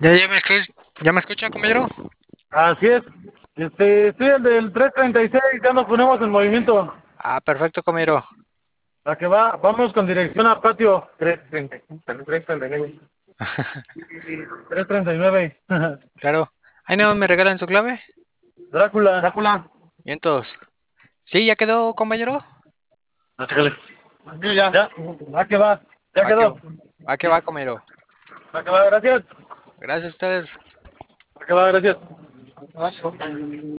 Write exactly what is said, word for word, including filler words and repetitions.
¿Ya, ya me escucha, ya me escucha, compañero? Así es. Este, soy el del trescientos treinta y seis, ya nos ponemos en movimiento. Ah, perfecto, compañero. ¿A que va? Vamos con dirección a patio. trescientos treinta y nueve. trescientos treinta y nueve. Claro. Ahí no me regalan su clave. Drácula. Drácula. Vientos. Sí, ya quedó, compañero. Ah, chécale. Sí, ya. Ya. ¿A que va? Ya Va que, quedó. va que va, compañero. ¿A que va? Gracias. Gracias a ustedes. ¿A que va? Gracias.